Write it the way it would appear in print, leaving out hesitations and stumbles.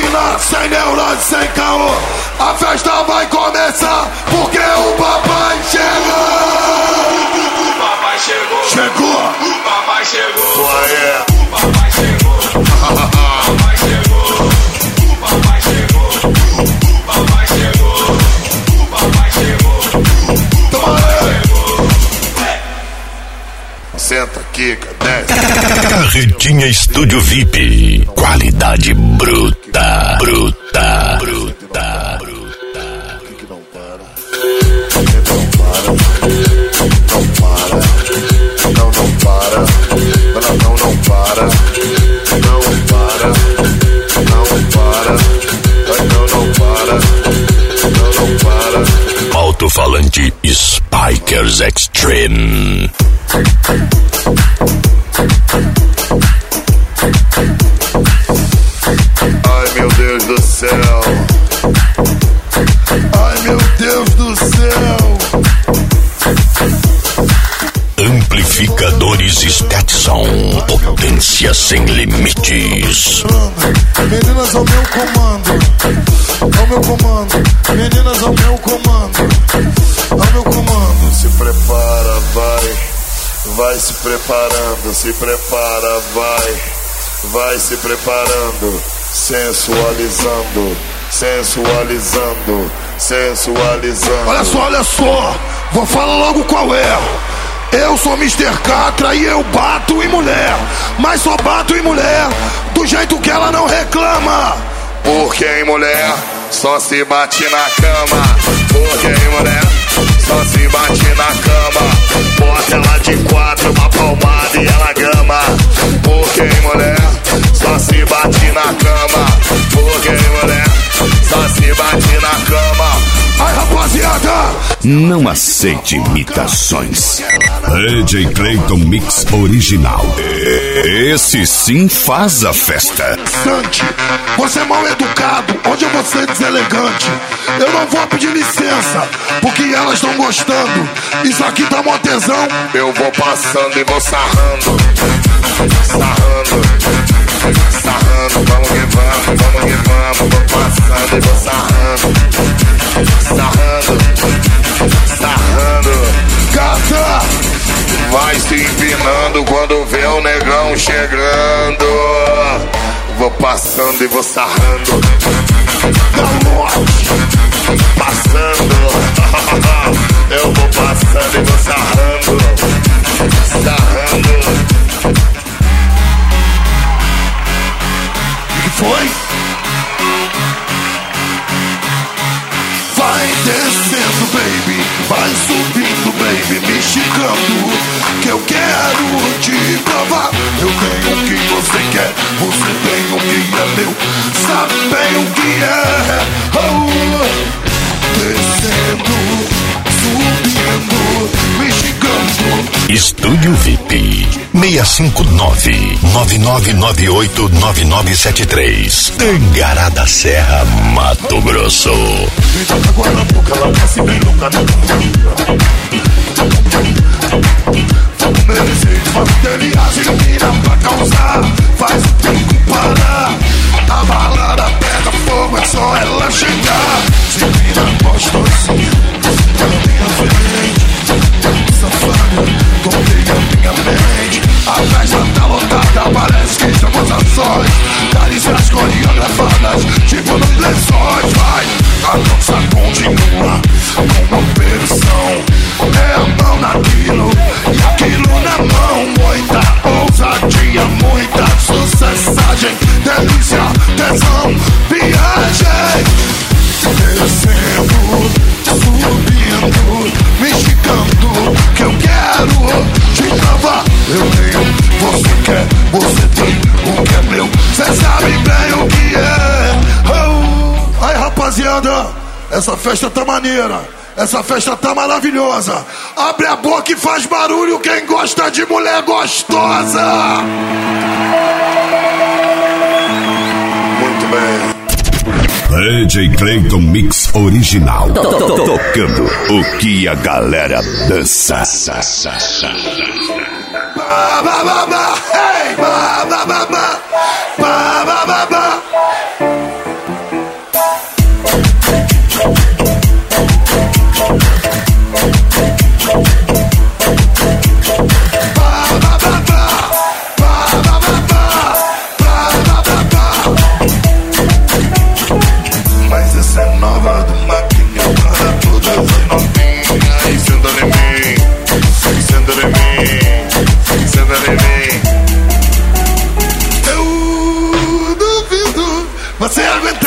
máquina, sem neurose, sem caô. A festa vai começar, porque o papai chegou. O papai chegou. Chegou. O papai chegou. Ué. O papai chegou. O papai chegou. O papai chegou. O papai chegou. O papai chegou. Toma aí. Senta, quica, desce. Carretinha Estúdio VIP. Qualidade bruta, bruta, bruta, bruta. Que não para. Não para. Não para. Não para. Não para. Não para. Não para. Não para. Não para. Alto-falante Spikers Extreme. Ai, meu Deus do céu. Ai, meu Deus do céu. Amplificadores Stetson. Potência sem limites. Meninas ao meu comando. Ao meu comando. Meninas ao meu comando. Ao meu comando. Se prepara, vai. Vai se preparando. Se prepara, vai. Vai se preparando. Sensualizando. Sensualizando. Sensualizando. Olha só. Vou falar logo qual é. Eu sou Mr. Catra e eu bato em mulher. Mas só bato em mulher do jeito que ela não reclama. Porque em mulher só se bate na cama. Porque em mulher só se bate na cama. Bota ela de quatro, uma palmada e ela gama. Porque em mulher só se bate na cama. Porque em mulher só se bate na cama. Ai, rapaziada! Não aceite imitações. DJ Clayton Mix Original. Esse sim faz a festa. Sante, você é mal educado, hoje eu vou ser deselegante. Eu não vou pedir licença, porque elas estão gostando. Isso aqui tá mó tesão. Eu vou passando e vou sarrando. Sarrando, sarrando, vamos que vamos, vamos que vamos. Vou passando e vou sarrando. Sarrando, sarrando. Gata, vai se empinando quando vê o negão chegando. Vou passando e vou sarrando. Da morte, passando. Eu vou passando e vou sarrando. Sarrando. O que foi? Vai descendo, baby, vai subindo, baby, me esticando, que eu quero te provar. Eu tenho o que você quer, você tem o que é meu, sabe bem o que é. Oh, descendo, subindo, me esticando. Estúdio VIP 659-9998-9973. Tangará da Serra, Mato Grosso. Me toca com a boca, ela desce bem louca na boca. Vamos delirar, se ilumina pra causar. Faz o tempo parar. A balada pega fogo, é só ela chegar. Se vira gostosinha, ela tem a frente. Safada, domina minha mente. A festa tá lotada, parece que estamos a sós. Carícias coreografadas, tipo nos lençóis. Vai, a dança continua com uma operação. É a mão naquilo e aquilo na mão. Muita ousadia, muita sucessagem. Delícia, tesão, viagem. Descendo, subindo, me esticando, que eu quero te provar. Eu tenho, você quer, você tem o que é meu. Cê sabe bem o que é. Oh. Aí, rapaziada, essa festa tá maneira. Essa festa tá maravilhosa. Abre a boca e faz barulho quem gosta de mulher gostosa. Muito bem. DJ Clayton Mix Original. Tocando o que a galera dança. Ba, ba, ba, ba, hey, ba, ba, ba, ba, ba, ba, ba, ba. Você aguenta